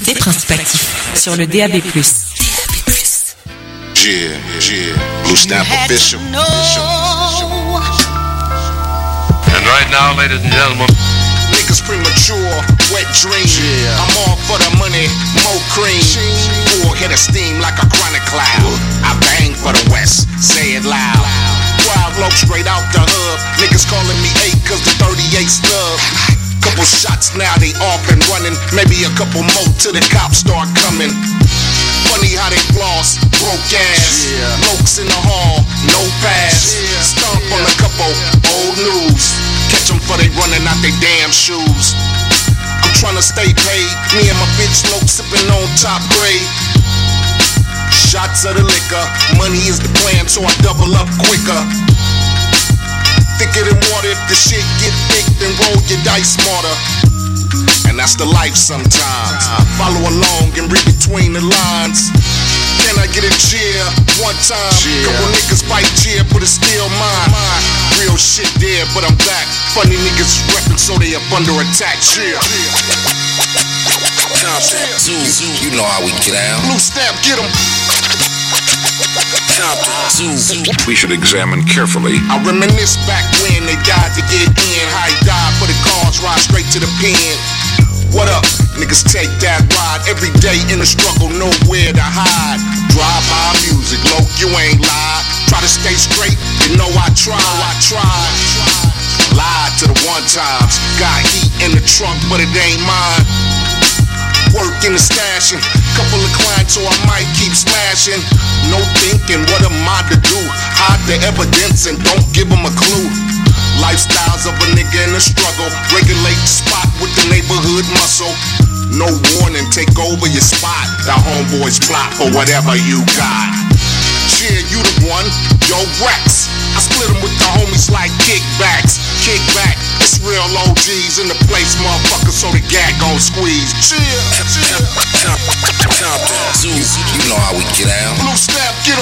écoutez Principe Actif sur le DAB+. Blue Stamp official. And right now, ladies and gentlemen, Niggas premature, wet dream. I'm all for the money, more cream. Full head of steam like a chronic cloud. I bang for the West, say it loud. Wild low straight out the hub. Niggas calling me 8 cause the 38 stub. Couple shots now they off and running. Maybe a couple more till the cops start coming. Funny how they floss, broke ass. Blokes in the hall, no pass. Stomp on a couple old news. Catch them for they running out they damn shoes. I'm tryna stay paid. Me and my bitch Loke sipping on top grade. Shots of the liquor. Money is the plan, so I double up quicker. Thicker than water. If the shit get thick, then roll your dice smarter. And that's the life sometimes. Follow along and read between the lines. Can I get a cheer one time? Couple niggas bite cheer, but it's still mine. Real shit there, but I'm back. Funny niggas reppin', so they up under attack. Cheer. You know how we get out. Blue Stamp, get 'em. We should examine carefully. I reminisce back when they died to get in. How he died for the cause, ride straight to the pen. What up? Niggas take that ride every day in the struggle, nowhere to hide. Drive-by music, low, you ain't lied. Try to stay straight, you know I tried. Lied to the one times. Got heat in the trunk, but it ain't mine. Work in the stashing, couple of clients, so I might keep smashing. No thinking, what am I to do? Hide the evidence and don't give them a clue. Lifestyles of a nigga in a struggle. Regulate the spot with the neighborhood muscle. No warning, take over your spot. The homeboys plot for whatever you got. Cheer, you the one, yo Rex. I split them with the homies like kickbacks. Kickback, it's real OGs in the place, motherfucker, so the gag gon' squeeze. Cheer. You know how we get out. Blue Stamp, get 'em.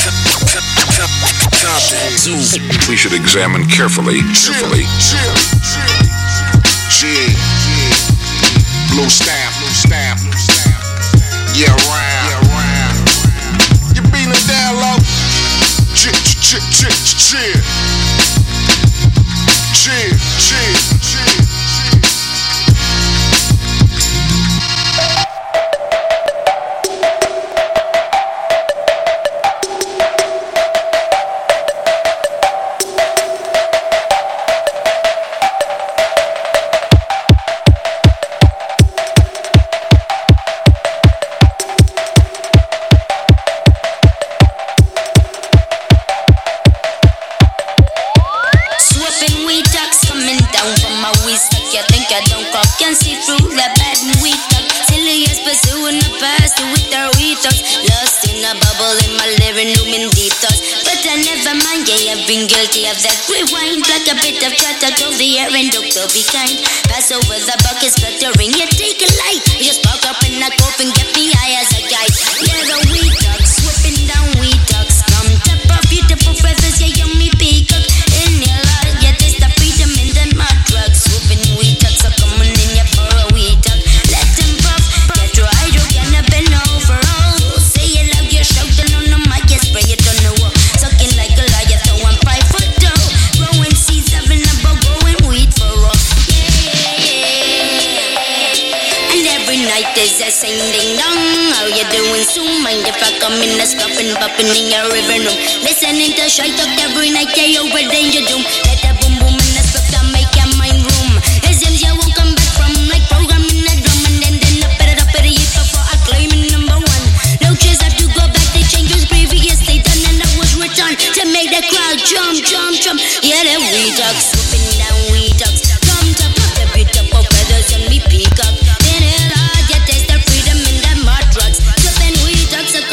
We should examine carefully. Cheer. Blue Stamp. Yeah, round. You beating it down low. Cheer. Be kind. Pass over the bucket, stuttering. You take a light. You just spark up in a cough and get me high as a guide. Yeah, the weed ducks, whipping down weed ducks. Come tap up beautiful feathers, yeah, yummy peacock. In your life, yeah, taste the freedom in them mud drugs. Whipping weed ducks are coming in ya for a weed duck. Let them puff, get your hydrogen up and over. Oh, say it loud, you're shouting on the mic, you spray it on the wall. Sucking like a liar, so I'm 5 foot tall. Growing seeds, having a bug, growing weed for all. There's a sing ding dong. How you doing? So mind if I come in a stopping, popping in your living room. Listening to Shy Talk every night, yeah, over danger doom. Let the boom boom in the spot to make your mind room. It seems you won't come back from like programming a drum and then up it before I claim number one. No chance have to go back, they change was previously done and I was returned to make the crowd jump. Yeah, the weed ducks, swooping down weed ducks. Come to pop the beautiful feathers and me peacock.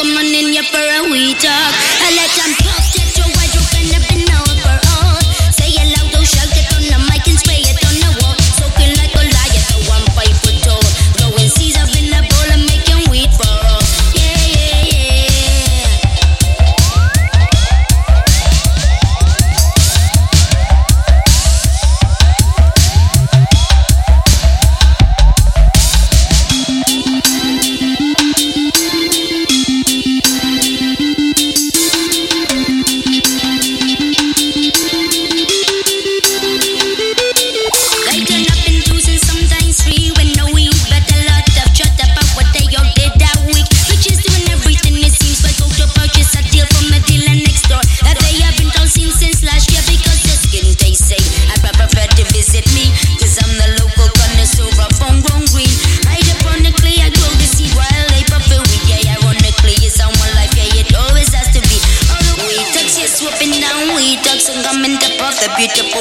For a weed talk, I let them puff, get your white open up and over all. Say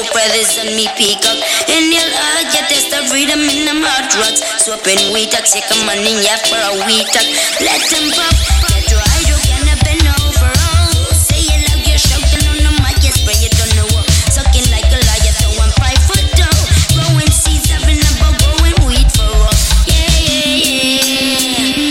feathers on me peacock. In your heart, you test the freedom in them hot rocks. Swapping wheat tax, you come on in ya for a wheat tax. Let them pop, get your hydrogen up and over. Oh, say you love your shouting on the mic, you spray it on the wall. Sucking like a liar, so I'm 5 foot tall. Growing seeds, having a bug, growing wheat for all. Yeah, yeah, yeah.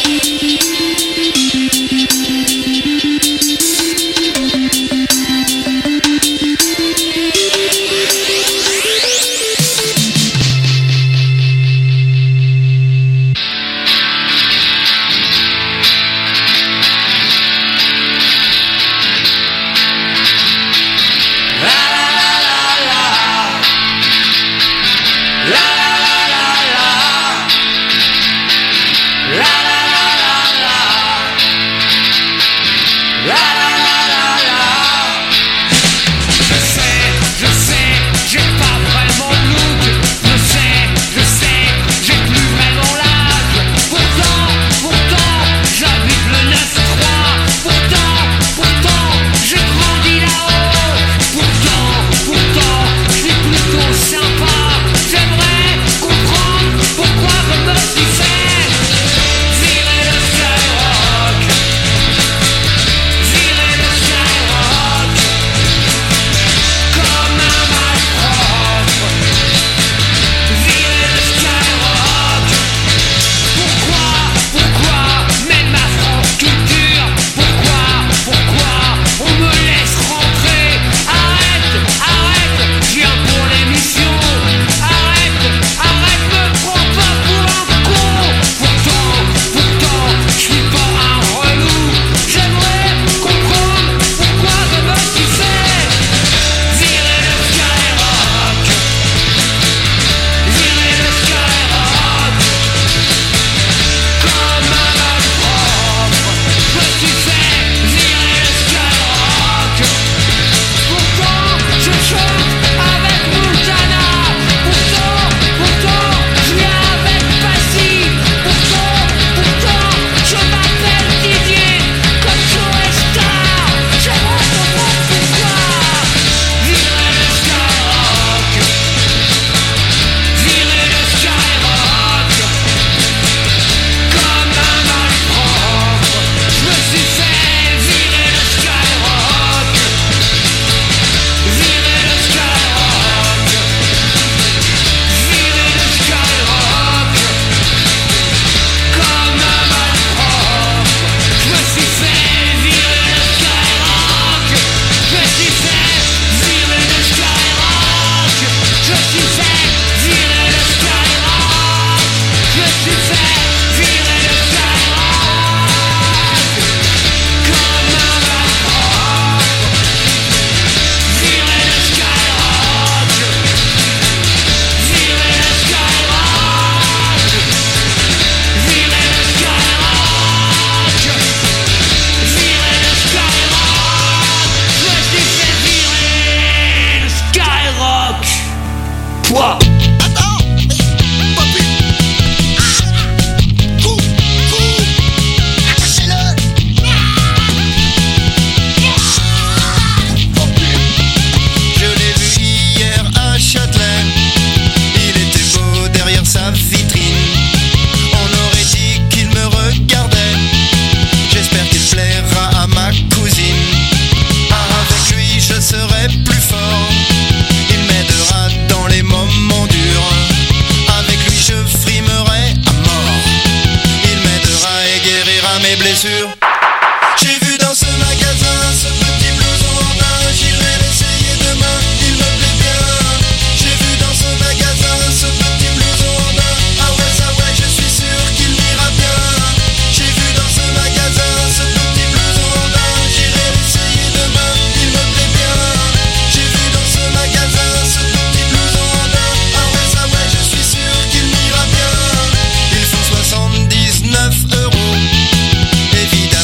Évidemment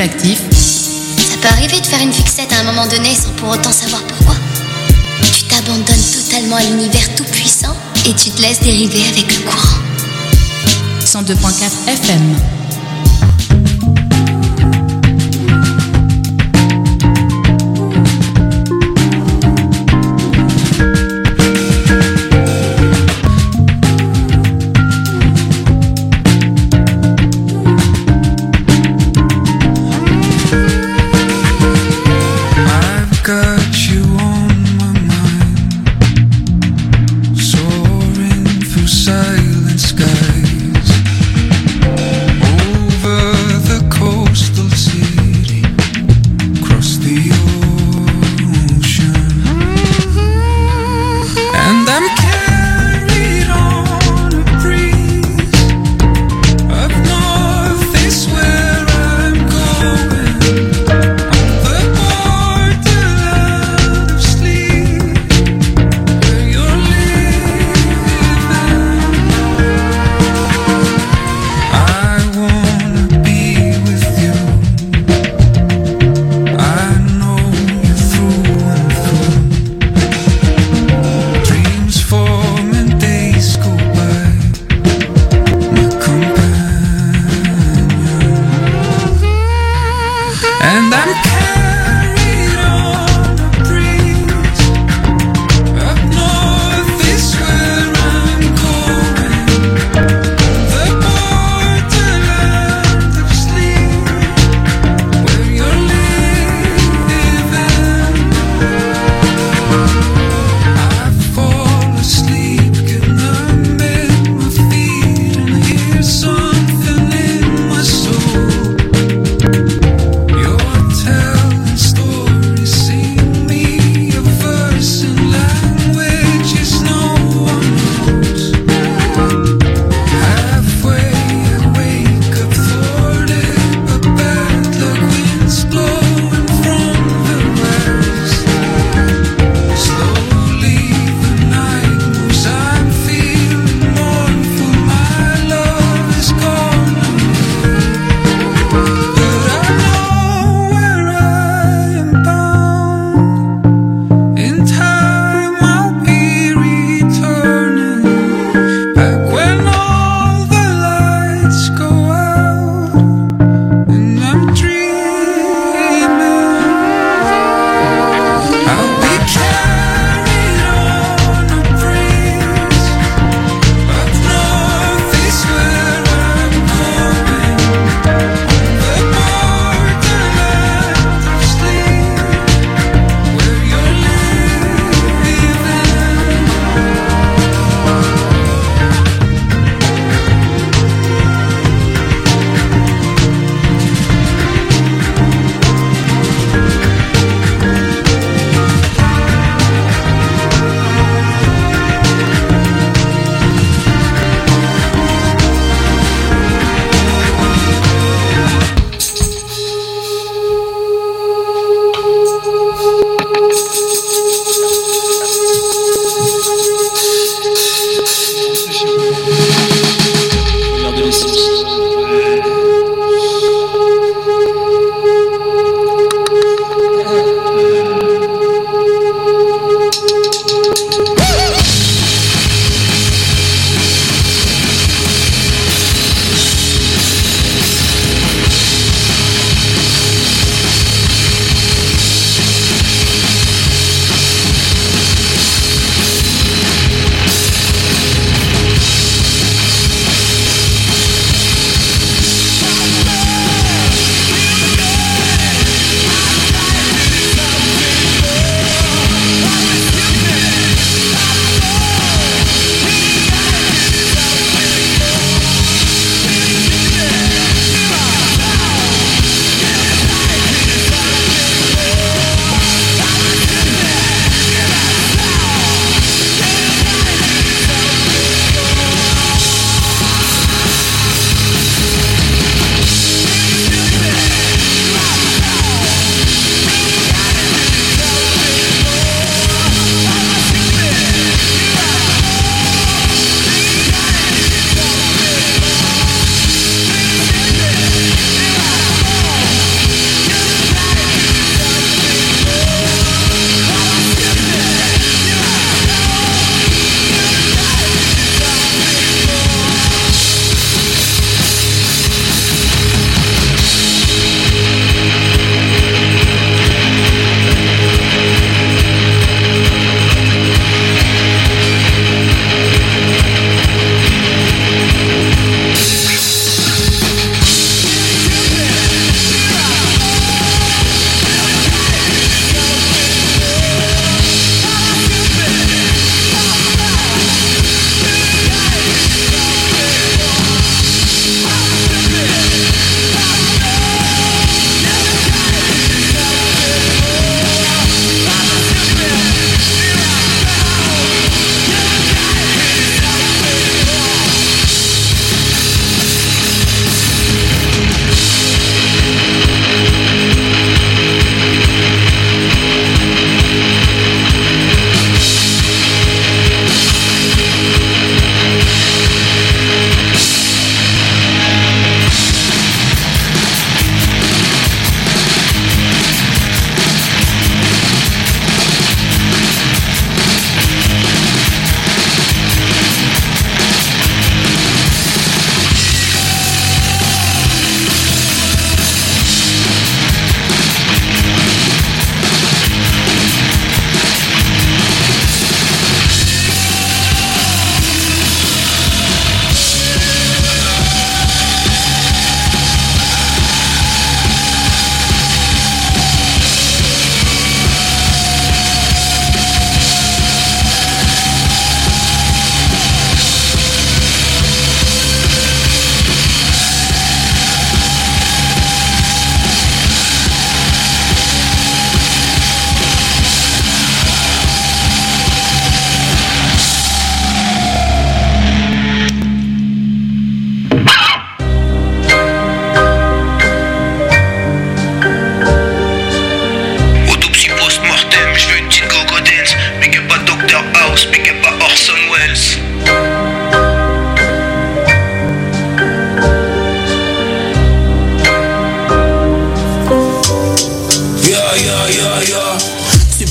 actif. Ça peut arriver de faire une fixette à un moment donné sans pour autant savoir pourquoi. Tu t'abandonnes totalement à l'univers tout puissant et tu te laisses dériver avec le courant. 102.4 FM.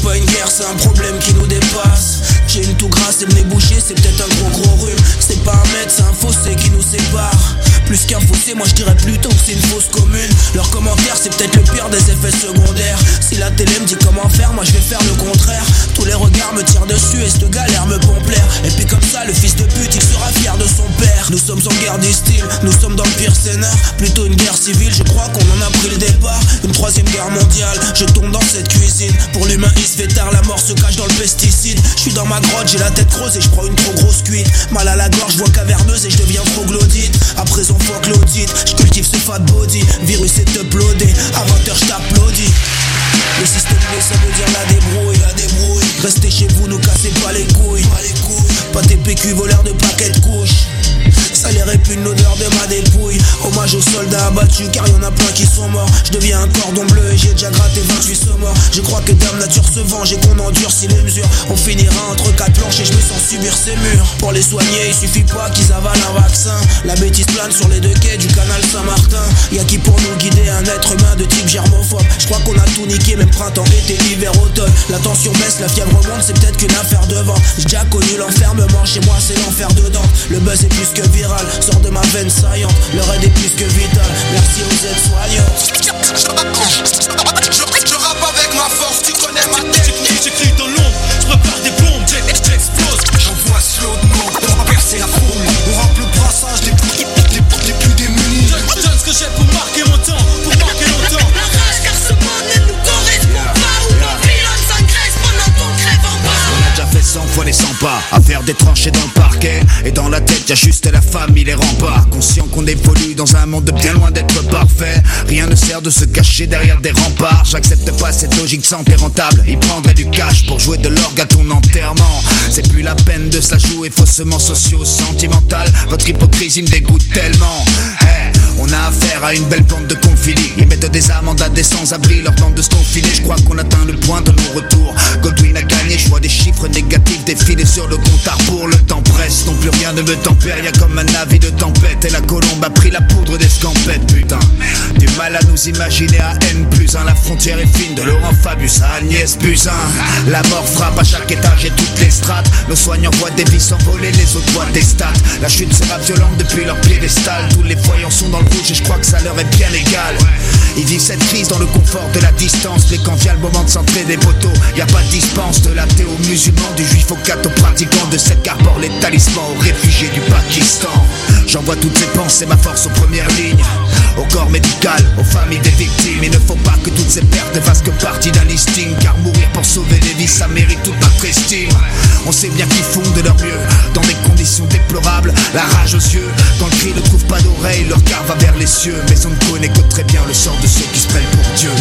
c'est pas une guerre, c'est un problème qui nous dépasse. J'ai une toux grasse et le nez bouché, c'est peut-être un gros rhume. C'est pas un mètre, c'est un fossé qui nous sépare. Plus qu'un fossé, moi je dirais plutôt que c'est une fosse commune. Leurs commentaires, c'est peut-être le pire des effets secondaires. Si la télé me dit comment faire, moi je vais faire le contraire. Tous les regards me tirent dessus et cette galère me pompe l'air. Et puis comme ça, le fils de pute, il sera fier de son père. Nous sommes en guerre du style, nous sommes dans le pire scénar. Plutôt une guerre civile, je crois qu'on en a pris le départ. Une troisième guerre mondiale, je tombe dans cette cuisine. Pour l'humain il se fait tard, la mort se cache dans le pesticide. Je suis dans ma grotte, j'ai la tête creuse et je prends une trop grosse cuite. Mal à la gorge, voix caverneuse et je deviens troglodyte. À présent fuck l'audit, je cultive ce fat body. Virus est uploadé, à 20h je t'applaudis. Le système B, ça veut dire la débrouille. Restez chez vous, nous cassez pas les couilles. Pas tes PQ voleurs de paquets de couches. Ça les répugne l'odeur de ma dépouille. Hommage aux soldats abattus car y'en a plein qui sont morts. Je deviens un cordon bleu et j'ai déjà gratté 28 morts. Je crois que Dame Nature se venge et qu'on endurcit les mesures. On finira entre quatre planches et je me sens subir ces murs. Pour les soigner il suffit pas qu'ils avalent un vaccin. La bêtise plane sur les deux quais du canal Saint-Martin. Y'a qui pour nous guider un être humain de type germophobe. Je crois qu'on a tout niqué, même printemps, été, hiver, automne. La tension baisse, la fièvre monte, c'est peut-être qu'une affaire de vent. J'ai déjà connu l'enfermement, chez moi c'est l'enfer dedans. Le buzz est plus que viral, sort de ma veine saillante. Le raid est plus que vital, merci aux aides-soignants. Je rappe avec ma force, tu connais ma technique. J'écris dans l'ombre, je prépare des bombes, j'explose. J'envoie slow de mort, on va percer la foule. On rappe le brassage des plus démunis. Je donne ce que j'ai pour marquer mon temps, pour marquer longtemps. La rage car ce monde ne nous correspond pas. Où ton pilote s'engraisse pendant qu'on crève en bas. On a déjà fait 100 fois les 100 pas, à faire des tranchées dans le parquet. Et dans la tête y'a juste la famille, les remparts. Conscient qu'on évolue dans un monde bien loin d'être parfait. Rien ne sert de se cacher derrière des remparts. J'accepte pas cette logique santé rentable. Il prendrait du cash pour jouer de l'orgue à ton enterrement. C'est plus la peine de se la jouer faussement socio-sentimental. Votre hypocrisie me dégoûte tellement. Hey, on a affaire à une belle bande de confilis. Ils mettent des amendes à des sans-abri, leur bande de se confiler. Je crois qu'on atteint le point de non-retour. Godwin a gagné, je vois des chiffres négatifs défiler sur le compte à rebours. Le temps presse, non plus rien ne me tempère. Y'a comme un avis de tempête et la colombe a pris la poudre des scampettes. Putain, du mal à nous imaginer à N+1. La frontière est fine, de Laurent Fabius à Agnès Buzyn. La mort frappe à chaque étage et toutes les strates. Nos soignants voient des vies s'envoler, les autres voient des stats. La chute sera violente depuis leur piédestal. Tous les voyants sont dans le rouge et je crois que ça leur est bien égal. Ils vivent cette crise dans le confort de la distance. Mais quand vient le moment de centrer des poteaux, y a pas de dispense. De l'athée aux musulmans, du juif au catho pratiquant, de celle qui arbore les talismans aux réfugiés du Pakistan. J'envoie toutes ces pensées, ma force aux premières lignes. Au corps médical, aux familles des victimes. Il ne faut pas que toutes ces pertes ne fassent que partie d'un listing. Car mourir pour sauver des vies, ça mérite toute notre estime. On sait bien qu'ils font de leur mieux, dans des conditions déplorables. La rage aux yeux, quand le cri ne trouve pas d'oreille, leur cœur va vers les cieux. Mais on ne connaît que très bien le sort de ceux qui se prennent pour Dieu.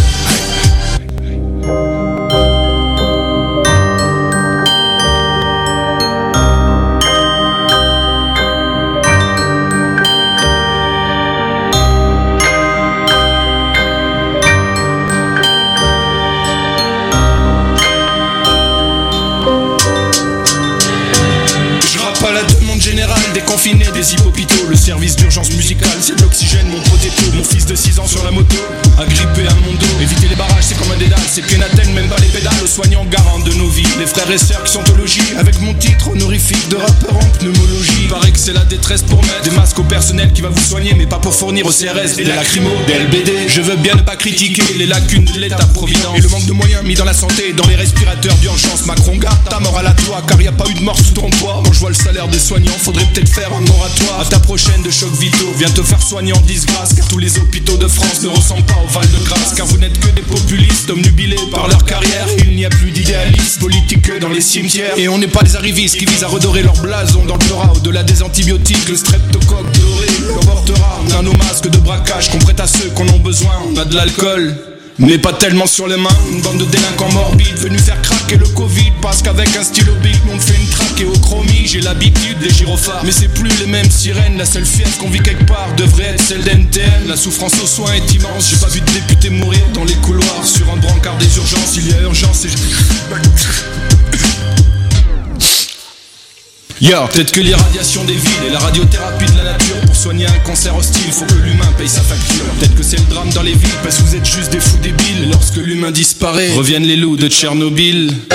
Des confinés, des hippopitaux, le service d'urgence musicale, c'est de l'oxygène, mon protéto. Mon fils de 6 ans sur la moto, agrippé à mon dos. Éviter les barrages, c'est comme un dédale, c'est qu'une atteigne, même pas les pédales. Aux soignants garants de nos vies, les frères et sœurs qui sont au logis. Avec mon titre honorifique de rappeur en pneumologie. Paraît que c'est la détresse pour mettre des masques au personnel qui va vous soigner, mais pas pour fournir au CRS des lacrymos, des LBD. Je veux bien ne pas critiquer les lacunes de l'État-providence et le manque de moyens mis dans la santé, dans les respirateurs d'urgence. Macron, garde ta mort à la toi, car y a pas eu de mort sous ton toit. Quand je vois le salaire des soignants, faudrait peut-être faire un moratoire. À ta prochaine de choc vitaux, viens te faire soigner en disgrâce. Car tous les hôpitaux de France ne ressemblent pas au Val-de-Grâce. Car vous n'êtes que des populistes, obnubilés par leur carrière. Il n'y a plus d'idéalistes politiques que dans les cimetières. Et on n'est pas des arrivistes qui visent à redorer leur blason dans le pleurat. Au-delà des antibiotiques, le streptocoque doré l'avortera. On a nos masques de braquage qu'on prête à ceux qu'on en ont besoin. On a de l'alcool, mais pas tellement sur les mains. Une bande de délinquants morbides venus faire craquer le Covid. Parce qu'avec un stylo bic, on fait une traque et au chromie. J'ai l'habitude des gyrophares, mais c'est plus les mêmes sirènes. La seule fièvre qu'on vit quelque part devrait être celle d'NTN. La souffrance aux soins est immense. J'ai pas vu de député mourir dans les couloirs sur un brancard des urgences. Il y a urgence et Yo, peut-être que l'irradiation des villes et la radiothérapie de la nature pour soigner un cancer hostile, faut que l'humain paye sa facture. Peut-être que c'est le drame dans les villes parce que vous êtes juste des fous débiles. Et lorsque l'humain disparaît, reviennent les loups de Tchernobyl. Je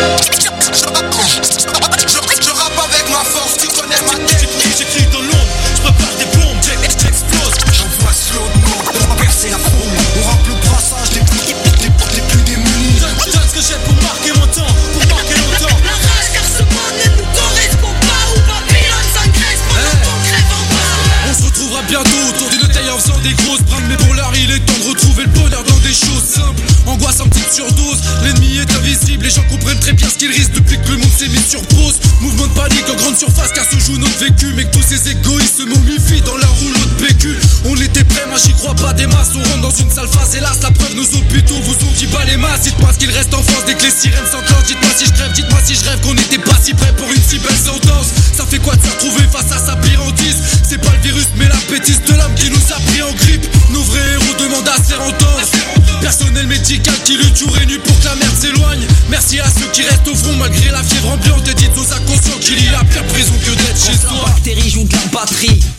rappe avec ma force, tu connais ma tête. J'écris dans l'ombre, je prépare des bombes, j'explose. J'envoie slow de mort, on va percer la foule. On rappe le brassage des plus démunis. Donne ce que j'ai pour marquer mon temps, pour marquer longtemps. La rage car ce monde ne nous correspond pas. Ou Babylone s'engraisse pendant qu'on crève en bas. On se retrouvera bientôt autour d'une taille en faisant des grosses bringues. Mais pour l'heure il est temps de retrouver le bonheur dans des choses simples. Angoisse en petite surdose, l'ennemi est invisible. Les gens comprennent très bien ce qu'ils risquent depuis que le monde s'est mis sur pause. Mouvement de panique en grande surface car se joue notre vécu. Mais que tous ces égoïstes se momifient dans la rouleau de PQ. On était prêts, moi j'y crois pas des masses. On rentre dans une sale phase, hélas la preuve nos hôpitaux vous ont dit pas les masses. Dites-moi ce qu'il reste en France dès que les sirènes s'enclenchent. Dites-moi si je rêve, dites-moi si je rêve qu'on n'était pas si prêt pour une si belle sentence. Ça fait quoi de se retrouver face à sa pire hantise? C'est pas le virus mais la bêtise de l'homme qui nous a pris en grippe. Nos vrais héros demandent à se faire entendre. Personnel médical qui lutte jour et nuit pour que la merde s'éloigne. Merci à ceux qui restent au front malgré la fièvre ambiante. Et dites aux inconscients qu'il y a pire prison que d'être chez soi. Bactéries jouent de la batterie.